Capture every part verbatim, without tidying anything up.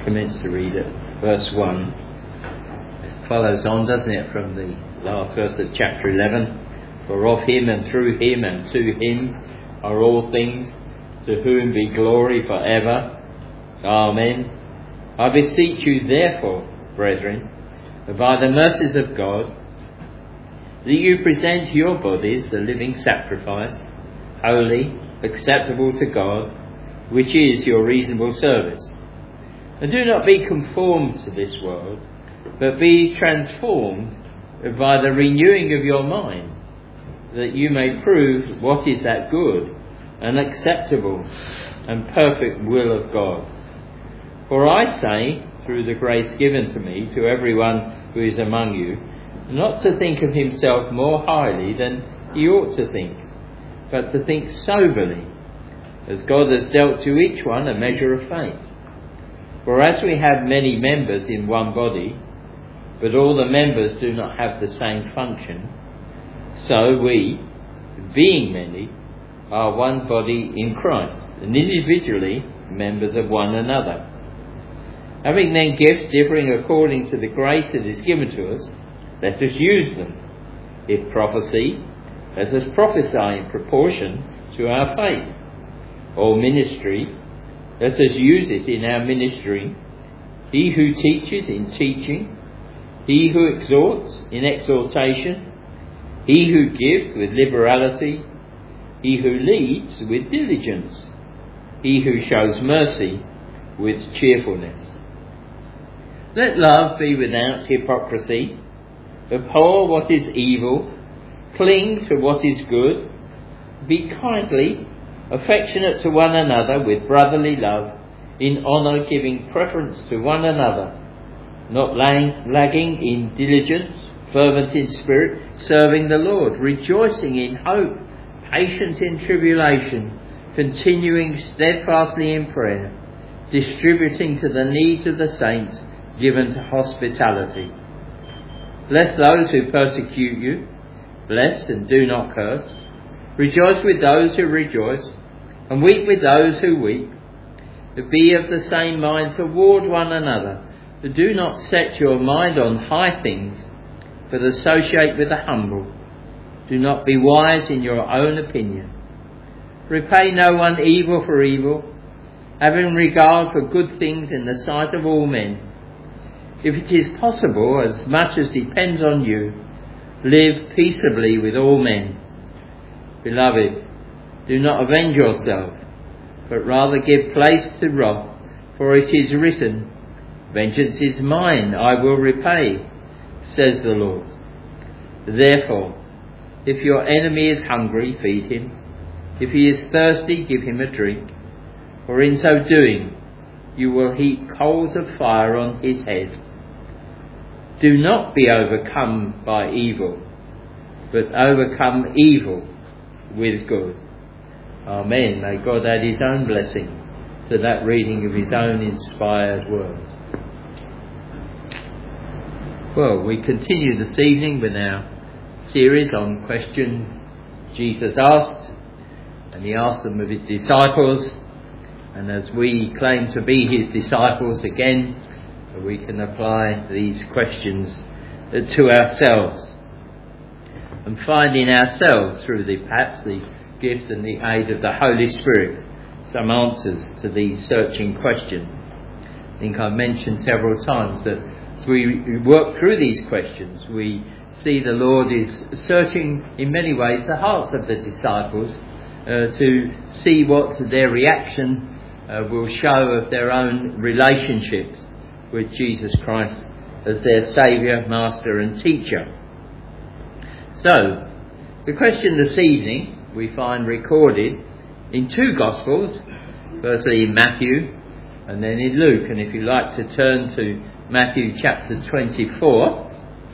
commence to read it. Verse one. It follows on, doesn't it, from the last verse of chapter eleven. For of him and through him and to him are all things, to whom be glory for ever. Amen. I beseech you therefore, brethren, by the mercies of God, that you present your bodies a living sacrifice, holy, acceptable to God, which is your reasonable service. And do not be conformed to this world, but be transformed by the renewing of your mind, that you may prove what is that good and acceptable and perfect will of God. For I say, through the grace given to me, to everyone who is among you, not to think of himself more highly than he ought to think, but to think soberly, as God has dealt to each one a measure of faith. For as we have many members in one body, but all the members do not have the same function, so we, being many, are one body in Christ, and individually members of one another. Having then gifts differing according to the grace that is given to us, let us use them. If prophecy, let us prophesy in proportion to our faith. Or ministry, let us use it in our ministry. He who teaches in teaching, he who exhorts in exhortation, he who gives with liberality, he who leads with diligence, he who shows mercy with cheerfulness. Let love be without hypocrisy. Abhor what is evil. Cling to what is good. Be kindly, affectionate to one another with brotherly love, in honour giving preference to one another, not lag- lagging in diligence, fervent in spirit, serving the Lord, rejoicing in hope, patient in tribulation, continuing steadfastly in prayer, distributing to the needs of the saints, given to hospitality. Bless those who persecute you, bless and do not curse. Rejoice with those who rejoice, and weep with those who weep. Be of the same mind toward one another. Do not set your mind on high things, but associate with the humble. Do not be wise in your own opinion. Repay no one evil for evil, having regard for good things in the sight of all men. If it is possible, as much as depends on you, live peaceably with all men. Beloved, do not avenge yourself, but rather give place to wrath, for it is written, Vengeance is mine, I will repay, says the Lord. Therefore, if your enemy is hungry, feed him. If he is thirsty, give him a drink. For in so doing, you will heap coals of fire on his head. Do not be overcome by evil, but overcome evil with good. Amen. May God add his own blessing to that reading of his own inspired words. Well, we continue this evening with our series on questions Jesus asked, and he asked them of his disciples, and as we claim to be his disciples again, we can apply these questions to ourselves and find in ourselves, through the perhaps the gift and the aid of the Holy Spirit, some answers to these searching questions. I think I've mentioned several times that as we work through these questions, we see the Lord is searching in many ways the hearts of the disciples uh, to see what their reaction uh, will show of their own relationships with Jesus Christ as their Saviour, Master and Teacher. So, the question this evening we find recorded in two Gospels, firstly in Matthew and then in Luke. And if you like to turn to Matthew chapter twenty-four,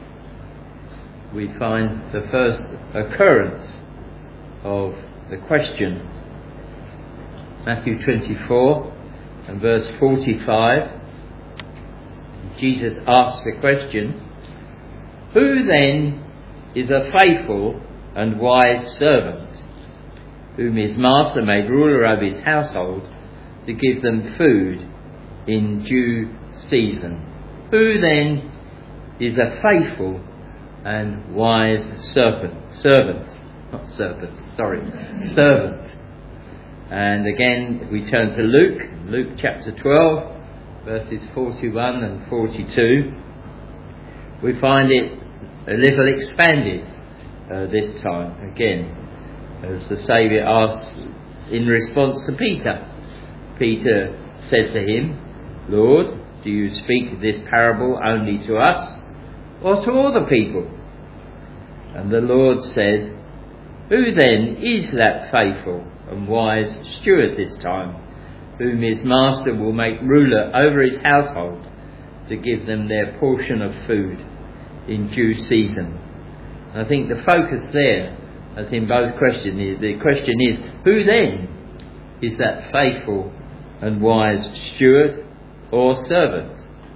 we find the first occurrence of the question. Matthew twenty-four and verse forty-five. Jesus asks the question, Who then is a faithful and wise servant, whom his master made ruler over his household, to give them food in due season. Who then is a faithful and wise servant? Servant, not servant, sorry, servant. And again, if we turn to Luke, Luke chapter twelve, verses forty-one and forty-two, we find it a little expanded uh, this time, again, as the Saviour asks in response to Peter. Peter said to him, Lord, do you speak this parable only to us or to all the people? And the Lord said, Who then is that faithful and wise steward this time, whom his master will make ruler over his household, to give them their portion of food in due season? And I think the focus there, as in both questions, is the question is, who then is that faithful and wise steward or servant?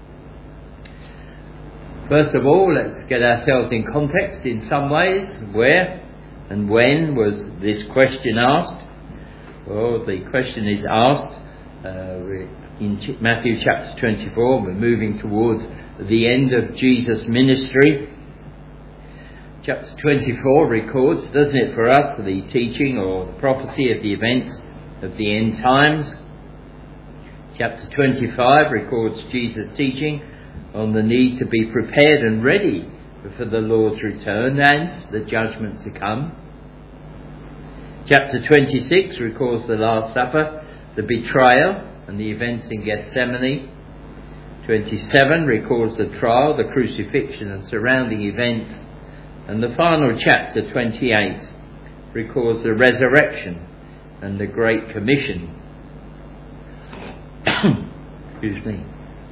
First of all, let's get ourselves in context in some ways. Where and when was this question asked? Well, the question is asked uh, in Matthew chapter twenty-four. We're moving towards the end of Jesus' ministry. Chapter twenty-four records, doesn't it, for us, the teaching or the prophecy of the events of the end times. Chapter twenty-five records Jesus' teaching on the need to be prepared and ready for the Lord's return and the judgment to come. Chapter twenty-six records the Last Supper, the betrayal and the events in Gethsemane. twenty-seven records the trial, the crucifixion and surrounding events. And the final chapter, twenty-eight, records the resurrection and the Great Commission. Excuse me.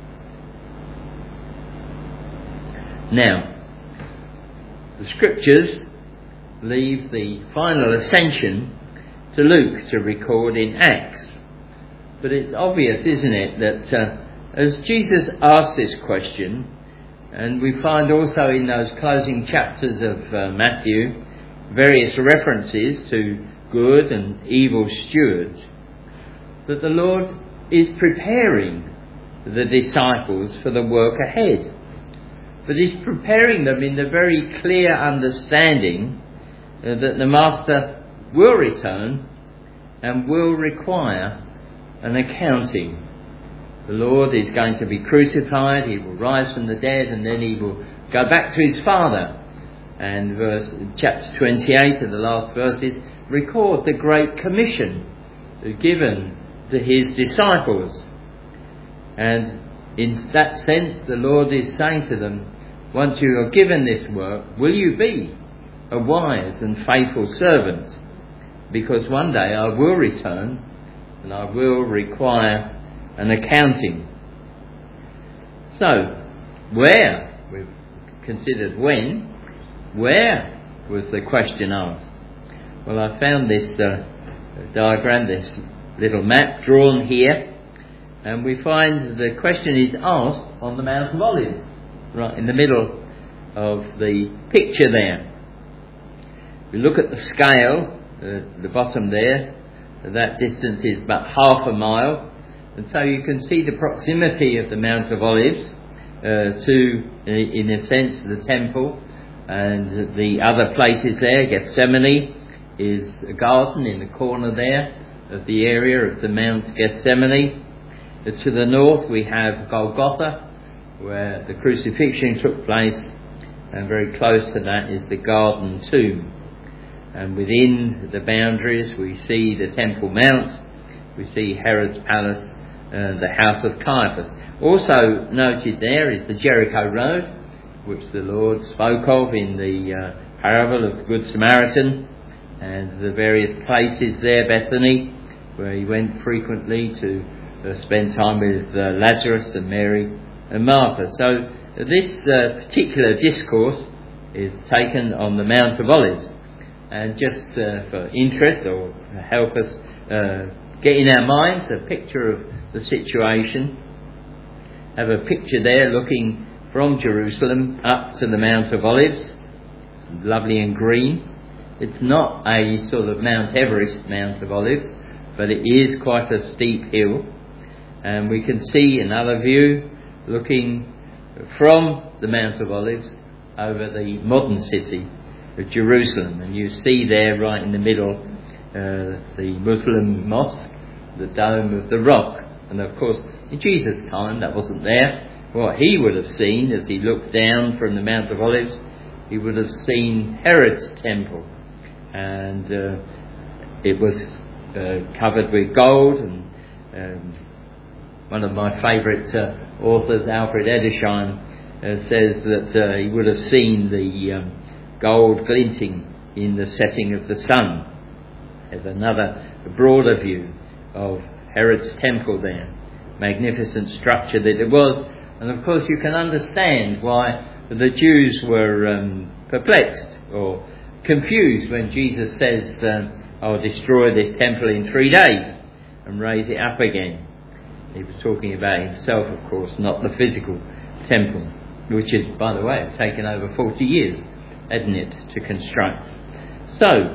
Now, the scriptures leave the final ascension to Luke to record in Acts. But it's obvious, isn't it, that uh, as Jesus asked this question, and we find also in those closing chapters of uh, Matthew various references to good and evil stewards, that the Lord is preparing the disciples for the work ahead. But he's preparing them in the very clear understanding uh, that the Master will return and will require an accounting. The Lord is going to be crucified, he will rise from the dead, and then he will go back to his Father. And verse chapter twenty-eight of the last verses record the Great Commission given to his disciples. And in that sense, the Lord is saying to them, once you are given this work, will you be a wise and faithful servant? Because one day I will return and I will require an accounting. So, where? We've considered when. Where was the question asked? Well, I found this uh, diagram, this little map drawn here. And we find the question is asked on the Mount of Olives, right in the middle of the picture there. We look at the scale, uh, the bottom there, that distance is about half a mile. And so you can see the proximity of the Mount of Olives uh, to, in a sense, the temple. And the other places there, Gethsemane is a garden in the corner there of the area of the Mount Gethsemane. To the north we have Golgotha, where the crucifixion took place, and very close to that is the Garden Tomb. And within the boundaries we see the Temple Mount, we see Herod's palace, and the house of Caiaphas. Also noted there is the Jericho Road, which the Lord spoke of in the uh, parable of the Good Samaritan, and the various places there, Bethany, where he went frequently to Uh, spend time with uh, Lazarus and Mary and Martha. So uh, this uh, particular discourse is taken on the Mount of Olives. And just uh, for interest, or help us uh, get in our minds a picture of the situation, have a picture there looking from Jerusalem up to the Mount of Olives, lovely and green. It's not a sort of Mount Everest Mount of Olives, but it is quite a steep hill. And we can see another view looking from the Mount of Olives over the modern city of Jerusalem. And you see there right in the middle uh, the Muslim mosque, the Dome of the Rock. And of course, in Jesus' time that wasn't there. What he would have seen as he looked down from the Mount of Olives, he would have seen Herod's temple. And uh, it was uh, covered with gold. And um, one of my favourite uh, authors, Alfred Edersheim, uh, says that uh, he would have seen the um, gold glinting in the setting of the sun. There's another broader view of Herod's temple there. Magnificent structure that it was. And of course you can understand why the Jews were um, perplexed or confused when Jesus says, uh, I'll destroy this temple in three days and raise it up again. He was talking about himself, of course, not the physical temple, which is, by the way, taken over forty years, hasn't it, to construct. So,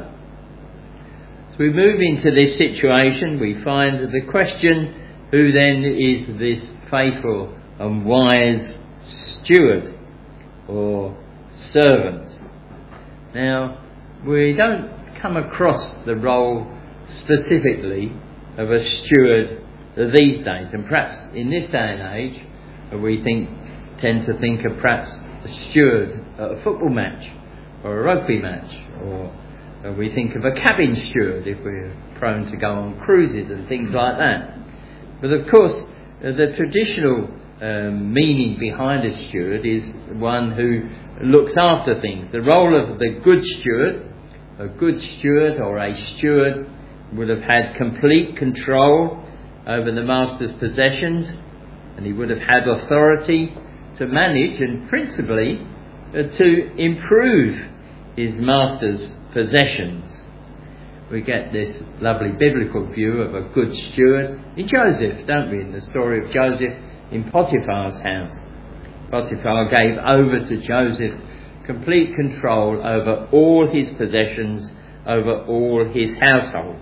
as we move into this situation, we find the question, who then is this faithful and wise steward or servant? Now, we don't come across the role specifically of a steward these days, and perhaps in this day and age we think tend to think of perhaps a steward at a football match or a rugby match, or we think of a cabin steward if we're prone to go on cruises and things like that. But of course the traditional um, meaning behind a steward is one who looks after things. The role of the good steward, a good steward or a steward, would have had complete control over the master's possessions, and he would have had authority to manage and principally uh, to improve his master's possessions. We get this lovely biblical view of a good steward in Joseph, don't we, in the story of Joseph in Potiphar's house. Potiphar gave over to Joseph complete control over all his possessions, over all his household.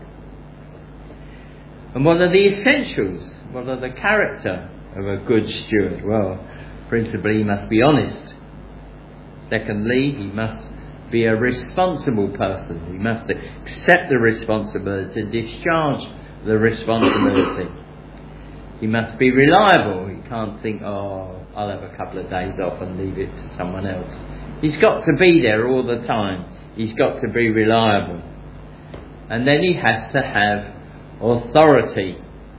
And what are the essentials? What are the character of a good steward? Well, principally he must be honest. Secondly, he must be a responsible person. He must accept the responsibility and discharge the responsibility. He must be reliable. He can't think, oh, I'll have a couple of days off and leave it to someone else. He's got to be there all the time. He's got to be reliable. And then he has to have authority.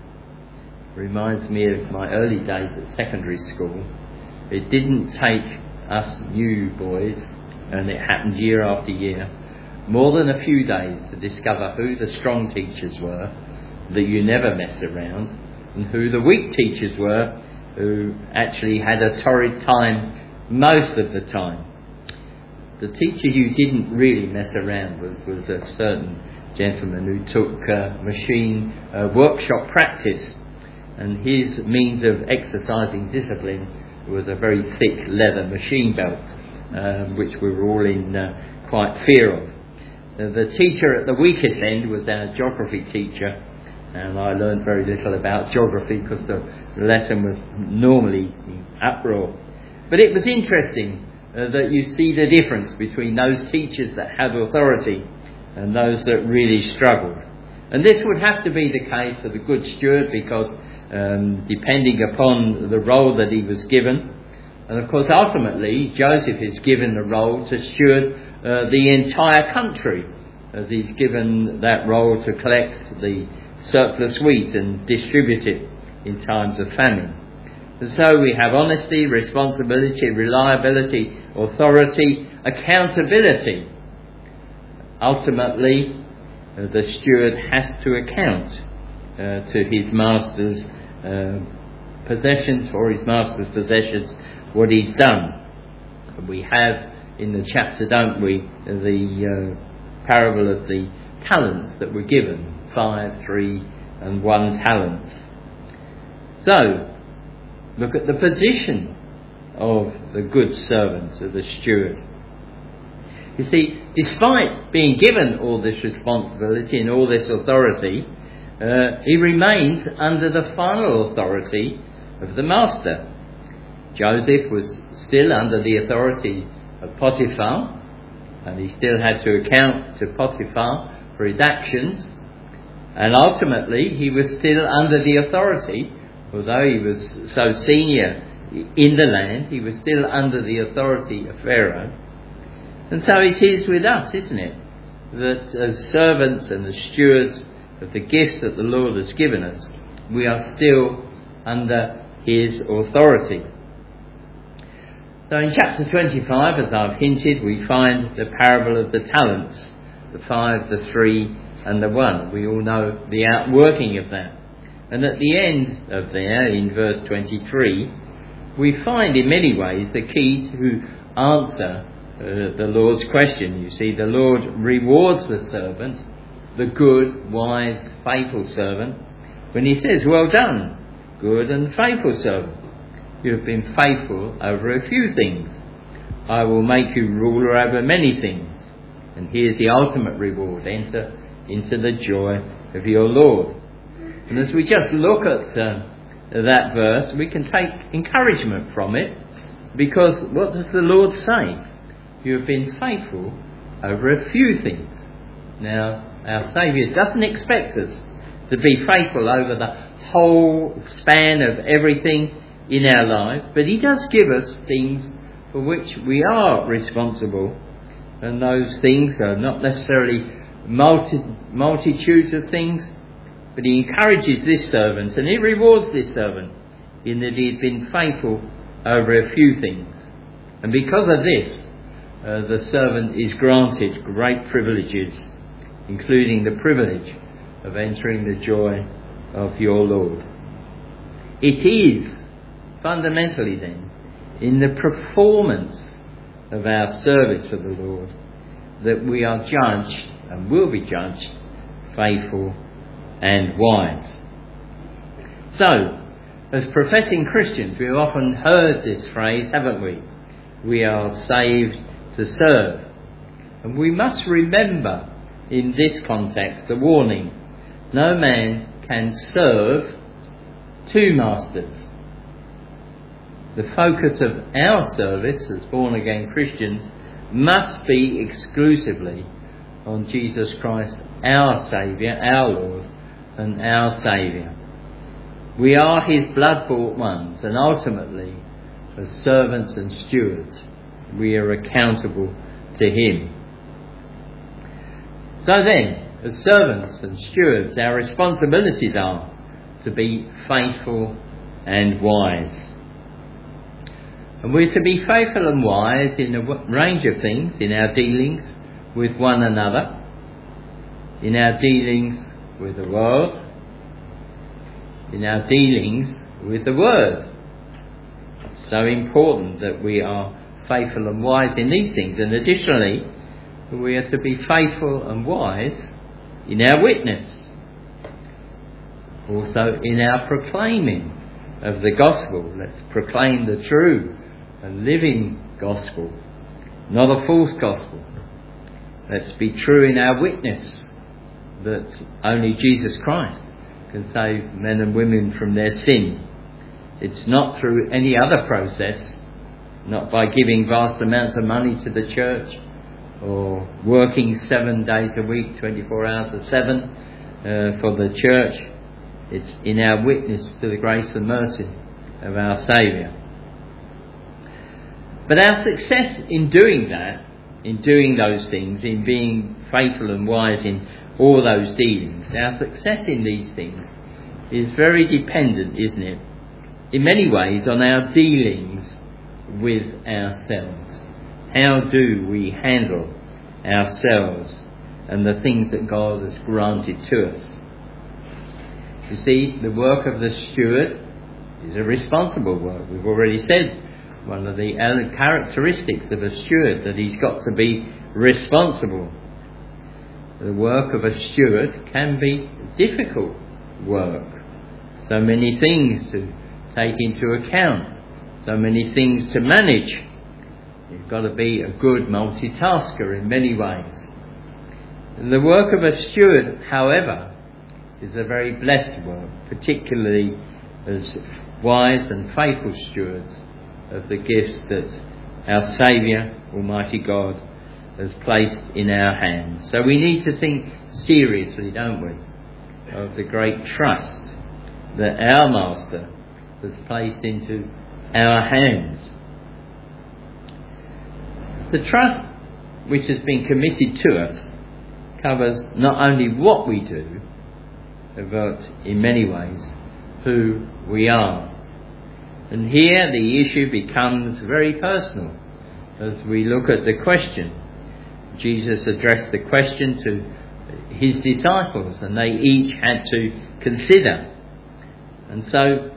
Reminds me of my early days at secondary school. It didn't take us new boys, and it happened year after year, more than a few days to discover who the strong teachers were that you never messed around, and who the weak teachers were who actually had a torrid time most of the time. The teacher you didn't really mess around was, was a certain gentleman who took uh, machine uh, workshop practice, and his means of exercising discipline was a very thick leather machine belt, um, which we were all in uh, quite fear of. Uh, the teacher at the weakest end was our geography teacher, and I learned very little about geography because the lesson was normally in uproar. But it was interesting uh, that you see the difference between those teachers that had authority and those that really struggled. And this would have to be the case for the good steward, because um, depending upon the role that he was given, and of course ultimately Joseph is given the role to steward uh, the entire country, as he's given that role to collect the surplus wheat and distribute it in times of famine. And so we have honesty, responsibility, reliability, authority, accountability. Ultimately, uh, the steward has to account uh, to his master's uh, possessions, for his master's possessions, what he's done. And we have in the chapter, don't we, the uh, parable of the talents that were given, five, three and one talents. So, look at the position of the good servant, of the steward. You see, despite being given all this responsibility and all this authority, uh, he remains under the final authority of the master. Joseph was still under the authority of Potiphar, and he still had to account to Potiphar for his actions, and ultimately he was still under the authority, although he was so senior in the land, he was still under the authority of Pharaoh. And so it is with us, isn't it, that as servants and as stewards of the gifts that the Lord has given us, we are still under his authority. So in chapter twenty-five, as I've hinted, we find the parable of the talents, the five, the three and the one. We all know the outworking of that. And at the end of there, in verse twenty-three, we find in many ways the key to answer uh, the Lord's question. You see, the Lord rewards the servant, the good, wise, faithful servant, when he says, "Well done, good and faithful servant. You have been faithful over a few things. I will make you ruler over many things." And here's the ultimate reward: enter into the joy of your Lord. And as we just look at uh, that verse, we can take encouragement from it, because what does the Lord say? You have been faithful over a few things. Now, our Saviour doesn't expect us to be faithful over the whole span of everything in our life, but he does give us things for which we are responsible, and those things are not necessarily multi, multitudes of things, but he encourages this servant and he rewards this servant in that he has been faithful over a few things. And because of this, uh, the servant is granted great privileges, including the privilege of entering the joy of your Lord. It is fundamentally then in the performance of our service for the Lord that we are judged and will be judged faithful and wise. So, as professing Christians, we've often heard this phrase, haven't we? We are saved to serve. And we must remember in this context the warning: no man can serve two masters. The focus of our service as born-again Christians must be exclusively on Jesus Christ, our Saviour, our Lord, and our Saviour. We are his blood-bought ones, and ultimately, as servants and stewards, we are accountable to him. So then, as servants and stewards, our responsibilities are to be faithful and wise. And we're to be faithful and wise in a range of things, in our dealings with one another, in our dealings with the world, in our dealings with the Word. It's so important that we are faithful and wise in these things. And additionally, we are to be faithful and wise in our witness, also in our proclaiming of the gospel. Let's proclaim the true and living gospel, not a false gospel. Let's be true in our witness that only Jesus Christ can save men and women from their sin. It's not through any other process, not by giving vast amounts of money to the church or working seven days a week, twenty-four hours a seven uh, for the church. It's in our witness to the grace and mercy of our Saviour. But our success in doing that, in doing those things, in being faithful and wise in all those dealings, our success in these things is very dependent, isn't it, in many ways on our dealings with ourselves. How do we handle ourselves and the things that God has granted to us? You see, the work of the steward is a responsible work. We've already said one of the characteristics of a steward, that he's got to be responsible. The work of a steward can be difficult work. So many things to take into account, so many things to manage. You've got to be a good multitasker in many ways. And the work of a steward, however, is a very blessed work, particularly as wise and faithful stewards of the gifts that our Saviour, Almighty God, has placed in our hands. So we need to think seriously, don't we, of the great trust that our Master has placed into our hands. The trust which has been committed to us covers not only what we do, but in many ways who we are. And here the issue becomes very personal as we look at the question. Jesus addressed the question to his disciples, and they each had to consider. And so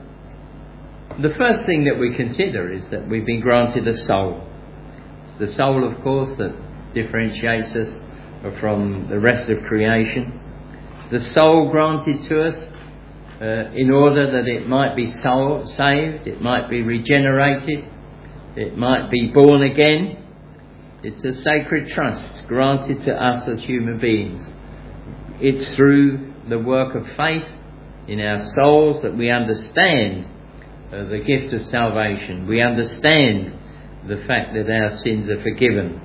the first thing that we consider is that we've been granted a soul. The soul, of course, that differentiates us from the rest of creation. The soul granted to us uh, in order that it might be soul saved, it might be regenerated, it might be born again. It's a sacred trust granted to us as human beings. It's through the work of faith in our souls that we understand uh, the gift of salvation. We understand the fact that our sins are forgiven.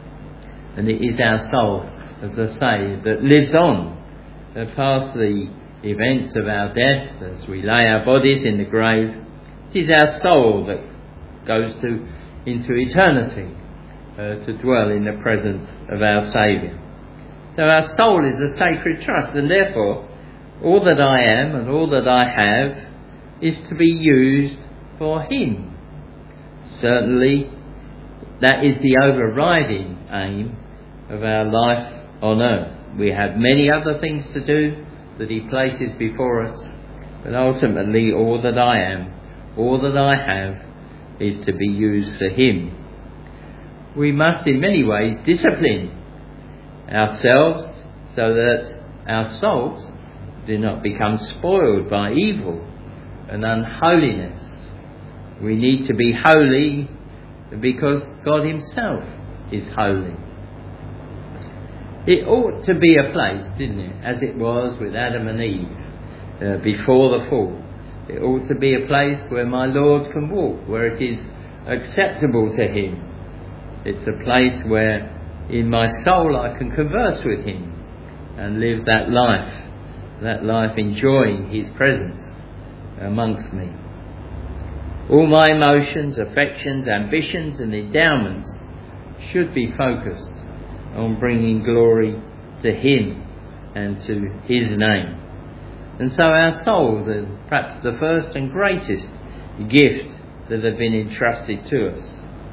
And it is our soul, as I say, that lives on uh, past the events of our death as we lay our bodies in the grave. It is our soul that goes to into eternity uh, to dwell in the presence of our Saviour. So our soul is a sacred trust, and therefore all that I am and all that I have is to be used for Him. Certainly that is the overriding aim of our life on earth. We have many other things to do that He places before us, but ultimately all that I am, all that I have, is to be used for Him. We must in many ways discipline ourselves so that our souls do not become spoiled by evil and unholiness. We need to be holy because God Himself is holy. It ought to be a place, didn't it, as it was with Adam and Eve uh, before the fall. It ought to be a place where my Lord can walk, where it is acceptable to Him. It's a place where in my soul I can converse with Him and live that life, that life enjoying His presence amongst me. All my emotions, affections, ambitions and endowments should be focused on bringing glory to Him and to His name. And so our souls are perhaps the first and greatest gift that have been entrusted to us.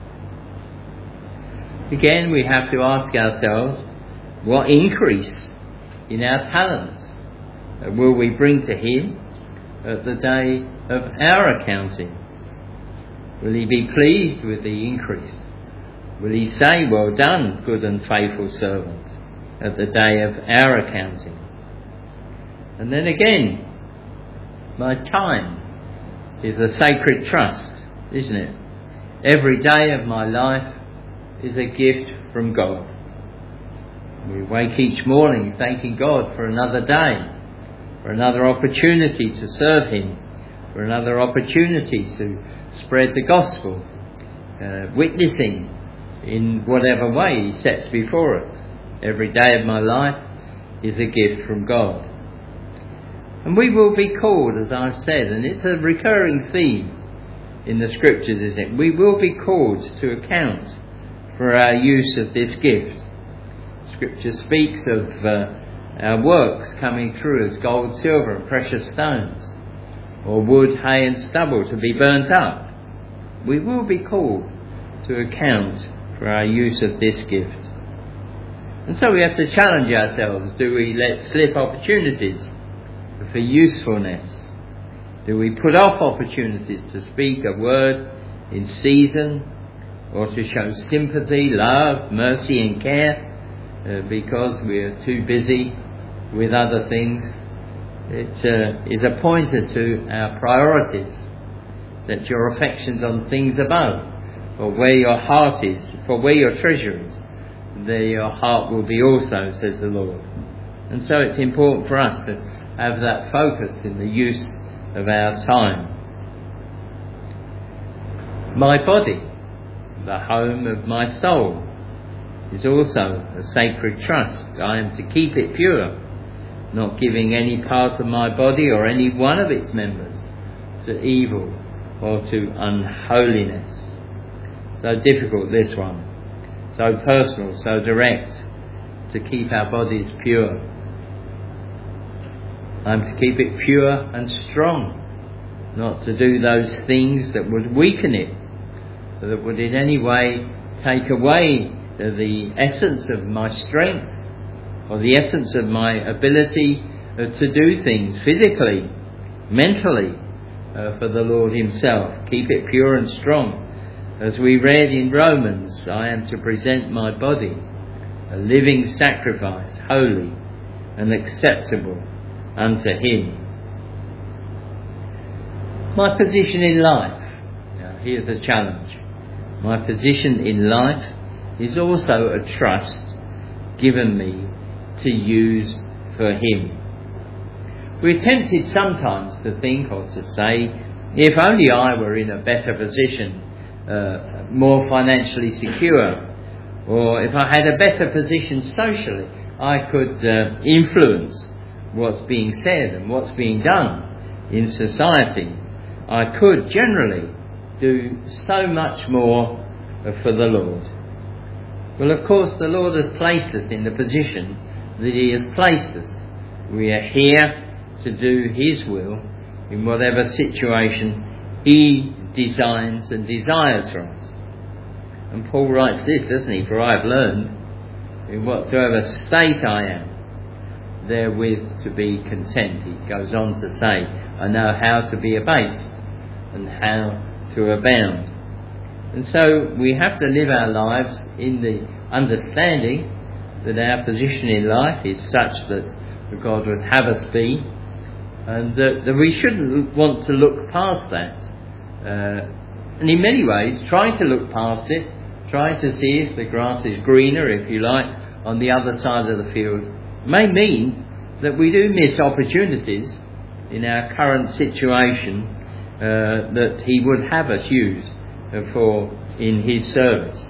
Again, we have to ask ourselves, what increase in our talents will we bring to Him at the day of our accounting? Will He be pleased with the increase? Will He say, well done, good and faithful servant, at the day of our accounting? And then again, my time is a sacred trust, isn't it? Every day of my life is a gift from God. We wake each morning thanking God for another day, for another opportunity to serve Him, for another opportunity to spread the gospel, uh, witnessing in whatever way He sets before us. Every day of my life is a gift from God. And we will be called, as I've said, and it's a recurring theme in the scriptures, isn't it? We will be called to account for our use of this gift. Scripture speaks of uh, our works coming through as gold, silver and precious stones, or wood, hay and stubble to be burnt up. We will be called to account for our use of this gift. And so we have to challenge ourselves. Do we let slip opportunities for usefulness? Do we put off opportunities to speak a word in season, or to show sympathy, love, mercy and care uh, because we are too busy with other things? It uh, is a pointer to our priorities. Set your affections on things above, for where your heart is, for where your treasure is, there your heart will be also, says the Lord. And so it's important for us to have that focus in the use of our time. My body, the home of my soul, is also a sacred trust. I am to keep it pure, not giving any part of my body or any one of its members to evil or to unholiness. So difficult, this one. So personal, so direct, to keep our bodies pure. I'm to keep it pure and strong, not to do those things that would weaken it, that would in any way take away the essence of my strength or the essence of my ability uh, to do things physically, mentally, uh, for the Lord himself. Keep it pure and strong. As we read in Romans, I am to present my body a living sacrifice, holy and acceptable unto him. My position in life. Now, here's a challenge. My position in life is also a trust given me to use for him. We're tempted sometimes to think or to say, if only I were in a better position, uh, more financially secure, or if I had a better position socially, I could uh, influence what's being said and what's being done in society. I could generally do so much more for the Lord. Well, of course, the Lord has placed us in the position that he has placed us. We are here to do his will in whatever situation he designs and desires for us. And Paul writes this, doesn't he? For I have learned, in whatsoever state I am, therewith to be content. He goes on to say, I know how to be abased and how to abound. And so we have to live our lives in the understanding that our position in life is such that God would have us be, and that, that we shouldn't want to look past that. Uh, and in many ways, trying to look past it, trying to see if the grass is greener, if you like, on the other side of the field, may mean that we do miss opportunities in our current situation uh, that he would have us use for in his service.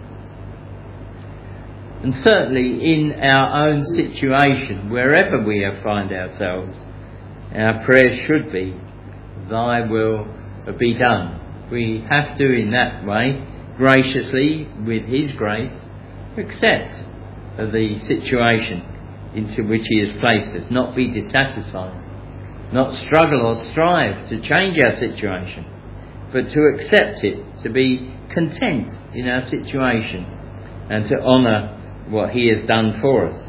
And certainly in our own situation, wherever we find ourselves, our prayer should be, thy will be done. We have to, in that way, graciously, with his grace, accept the situation into which he has placed us, not be dissatisfied, not struggle or strive to change our situation, but to accept it, to be content in our situation, and to honour what he has done for us.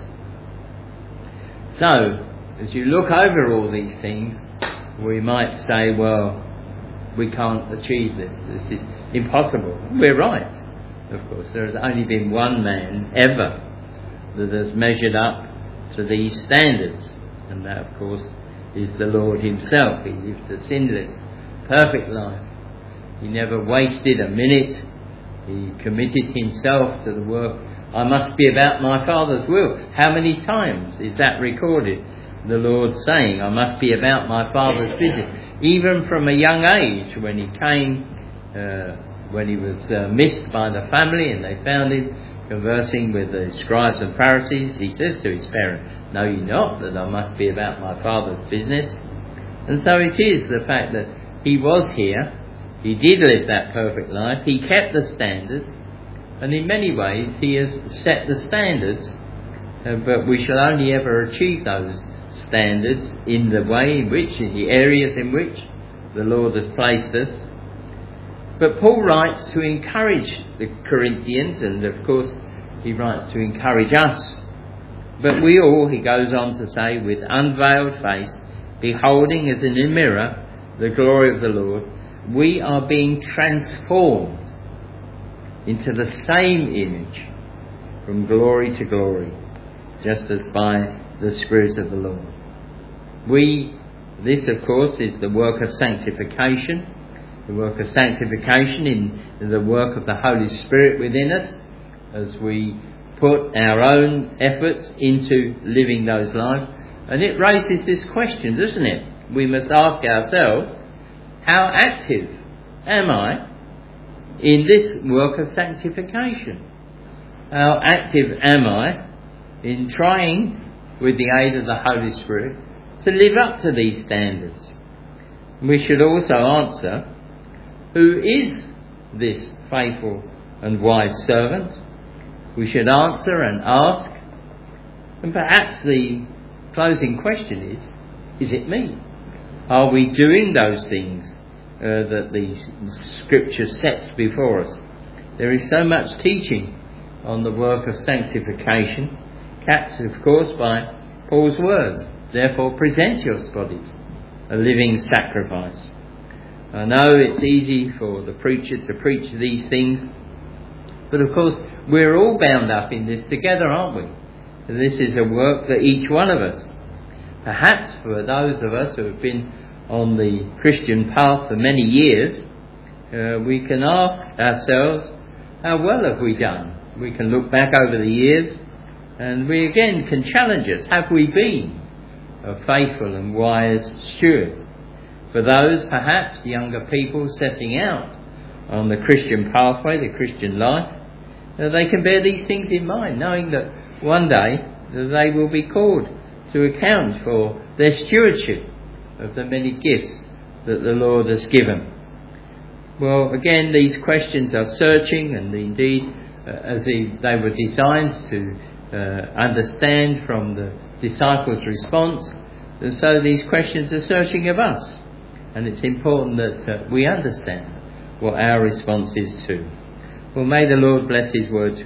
So, as you look over all these things, we might say, well, we can't achieve this. This is impossible. We're right. Of course, there has only been one man ever that has measured up to these standards, and that, of course, is the Lord himself. He lived a sinless, perfect life. He never wasted a minute. He committed himself to the work. I must be about my Father's will. How many times is that recorded? The Lord saying, I must be about my Father's business. Even from a young age, when he came, uh, when he was uh, missed by the family and they found him conversing with the scribes and Pharisees, he says to his parents, know ye not that I must be about my Father's business? And so it is the fact that he was here. He did live that perfect life. He kept the standards. And in many ways, he has set the standards. Uh, but we shall only ever achieve those standards in the way in which, in the areas in which the Lord has placed us. But Paul writes to encourage the Corinthians, and of course he writes to encourage us. But we all, he goes on to say, with unveiled face, beholding as in a mirror the glory of the Lord, we are being transformed into the same image from glory to glory, just as by the Spirit of the Lord. We, this of course is the work of sanctification, the work of sanctification in the work of the Holy Spirit within us, as we put our own efforts into living those lives, And it raises this question, doesn't it? We must ask ourselves, how active am I in this work of sanctification? How active am I in trying, with the aid of the Holy Spirit, to live up to these standards? We should also answer, who is this faithful and wise servant? We should answer and ask, and perhaps the closing question is, is it me? Are we doing those things uh, that the Scripture sets before us? There is so much teaching on the work of sanctification, capped of course by Paul's words, therefore present your bodies a living sacrifice. I know it's easy for the preacher to preach these things, but of course we're all bound up in this together, aren't we? This is a work that each one of us, perhaps for those of us who have been on the Christian path for many years, uh, we can ask ourselves, how well have we done? We can look back over the years and we again can challenge us. Have we been a faithful and wise steward? For those, perhaps, younger people setting out on the Christian pathway, the Christian life, uh, they can bear these things in mind, knowing that one day they will be called to account for their stewardship of the many gifts that the Lord has given. Well, again, these questions are searching, and indeed, uh, as they, they were designed to uh, understand from the disciples' response, and so these questions are searching of us. And it's important that uh, we understand what our response is to. Well, may the Lord bless his word to